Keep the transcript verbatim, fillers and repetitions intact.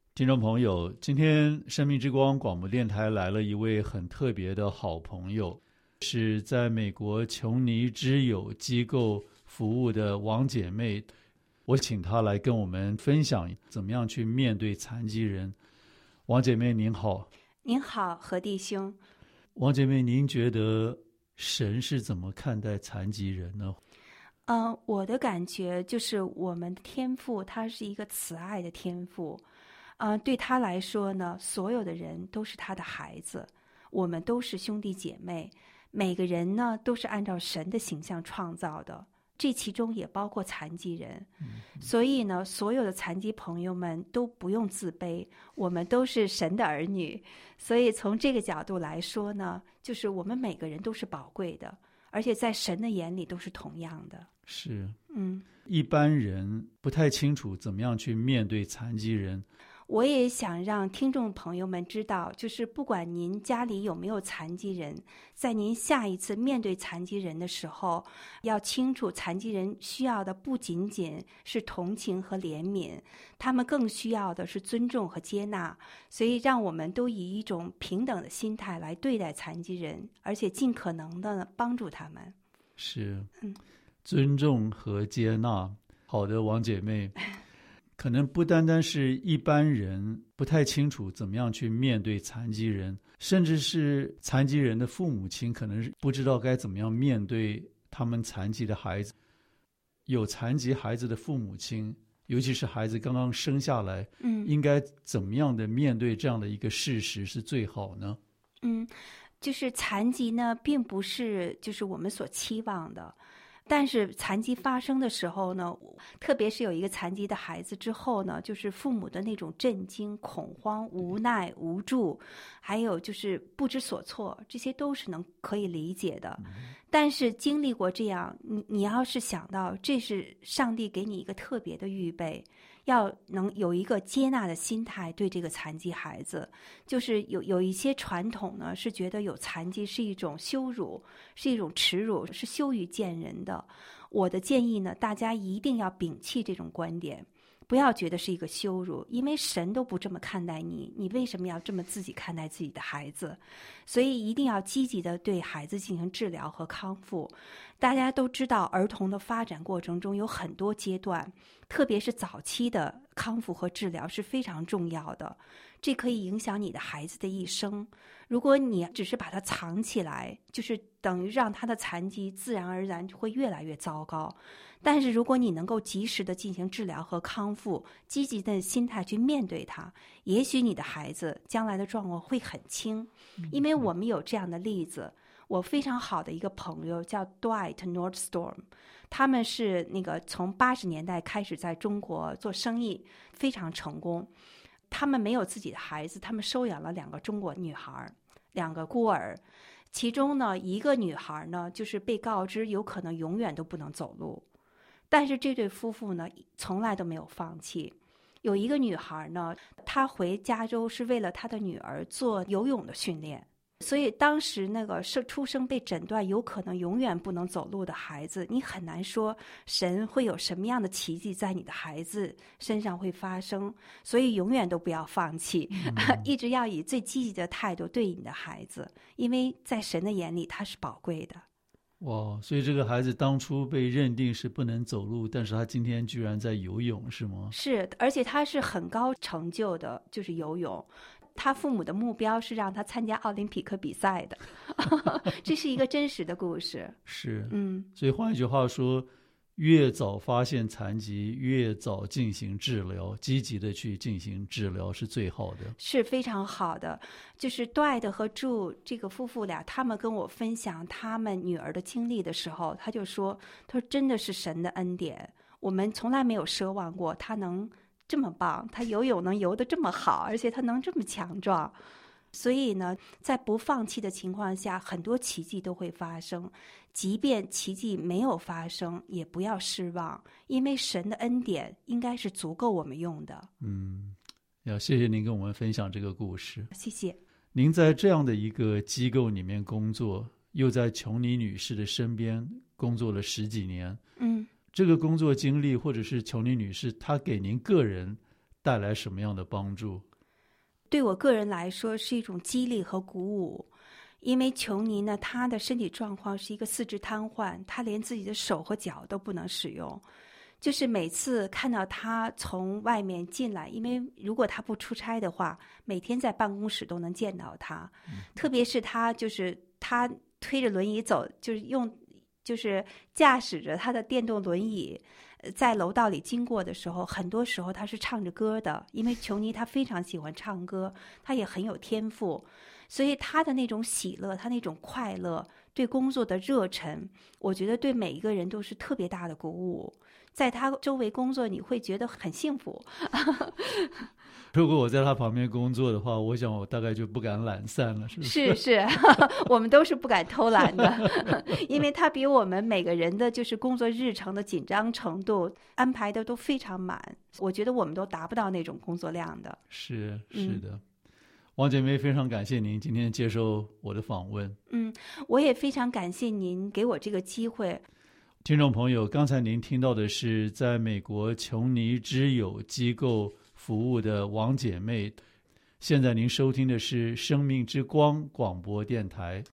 听众朋友，今天生命之光广播电台来了一位很特别的好朋友，是在美国琼尼之友机构服务的王姐妹。我请她来跟我们分享怎么样去面对残疾人。王姐妹您好。 您好，何弟兄。 王姐妹，您觉得神是怎么看待残疾人呢？ 呃，我的感觉就是我们的天父他是一个慈爱的天父。呃，对他来说呢，所有的人都是他的孩子，我们都是兄弟姐妹，每个人呢都是按照神的形象创造的，这其中也包括残疾人。嗯、所以呢，所有的残疾朋友们都不用自卑，我们都是神的儿女。所以从这个角度来说呢，就是我们每个人都是宝贵的，而且在神的眼里都是同样的。 是， 嗯， 一般人不太清楚怎么样去面对残疾人。 我也想让听众朋友们知道，就是不管您家里有没有残疾人，在您下一次面对残疾人的时候，要清楚残疾人需要的不仅仅是同情和怜悯，他们更需要的是尊重和接纳。所以让我们都以一种平等的心态来对待残疾人，而且尽可能的帮助他们。 是， 嗯， 尊重和接纳。好的，王姐妹。可能不单单是一般人不太清楚怎么样去面对残疾人，甚至是残疾人的父母亲可能不知道该怎么样面对他们残疾的孩子。有残疾孩子的父母亲，尤其是孩子刚刚生下来，嗯，应该怎么样的面对这样的一个事实是最好呢？ 嗯，就是残疾呢，并不是就是我们所期望的。但是残疾发生的时候呢，特别是有一个残疾的孩子之后呢，就是父母的那种震惊、恐慌、无奈、无助，还有就是不知所措，这些都是能可以理解的。但是经历过这样，你你要是想到这是上帝给你一个特别的预备，要能有一个接纳的心态对这个残疾孩子。就是有有一些传统呢，是觉得有残疾是一种羞辱，是一种耻辱，是羞于见人的。我的建议呢，大家一定要摒弃这种观点，不要觉得是一个羞辱，因为神都不这么看待你，你为什么要这么自己看待自己的孩子？所以一定要积极的对孩子进行治疗和康复。大家都知道，儿童的发展过程中有很多阶段，特别是早期的康复和治疗是非常重要的，这可以影响你的孩子的一生。如果你只是把它藏起来，就是等于让他的残疾自然而然会越来越糟糕。但是如果你能够及时的进行治疗和康复，积极的心态去面对它，也许你的孩子将来的状况会很轻。因为我们有这样的例子，我非常好的一个朋友叫 Dwight Nordstrom， 他们是那个从八十年代开始在中国做生意，非常成功。他们没有自己的孩子，他们收养了两个中国女孩，两个孤儿。其中呢，一个女孩呢，就是被告知有可能永远都不能走路，但是这对夫妇呢，从来都没有放弃。有一个女孩呢，她回加州是为了她的女儿做游泳的训练。所以当时那个生出生被诊断有可能永远不能走路的孩子，你很难说神会有什么样的奇迹在你的孩子身上会发生。所以永远都不要放弃、嗯、一直要以最积极的态度对你的孩子，因为在神的眼里他是宝贵的。 哇，所以这个孩子当初被认定是不能走路，但是他今天居然在游泳，是吗？ 是，而且他是很高成就的，就是游泳。他父母的目标是让他参加奥林匹克比赛的这是一个真实的故事。 是， 嗯， 所以换一句话说，越早发现残疾，越早进行治疗，积极的去进行治疗是最好的， 是非常好的。就是Dwight和Drew这个夫妇俩，他们跟我分享他们女儿的经历的时候，他就说，他说真的是神的恩典，我们从来没有奢望过他能这么棒，他游泳能游得这么好，而且他能这么强壮。所以呢，在不放弃的情况下，很多奇迹都会发生。即便奇迹没有发生，也不要失望，因为神的恩典应该是足够我们用的。 嗯，要谢谢您跟我们分享这个故事。 谢谢。 您在这样的一个机构里面工作，又在琼尼女士的身边工作了十几年。 嗯， 这个工作经历或者是琼尼女士她给您个人带来什么样的帮助？ 对我个人来说是一种激励和鼓舞，因为琼尼呢，她的身体状况是一个四肢瘫痪，她连自己的手和脚都不能使用。就是每次看到她从外面进来，因为如果她不出差的话，每天在办公室都能见到她。嗯、特别是她就是她推着轮椅走，就是用就是驾驶着她的电动轮椅在楼道里经过的时候，很多时候她是唱着歌的，因为琼尼她非常喜欢唱歌，她也很有天赋，所以她的那种喜乐，她那种快乐，对工作的热忱，我觉得对每一个人都是特别大的鼓舞。在他周围工作，你会觉得很幸福。 如果我在他旁边工作的话，我想我大概就不敢懒散了，是不是？ 是是，我们都是不敢偷懒的，因为他比我们每个人的就是工作日程的紧张程度安排的都非常满，我觉得我们都达不到那种工作量的。 是是的。嗯，王姐妹，非常感谢您今天接受我的访问。 嗯，我也非常感谢您给我这个机会。 听众朋友，刚才您听到的是在美国琼尼之友机构服务的王姐妹，现在您收听的是生命之光广播电台。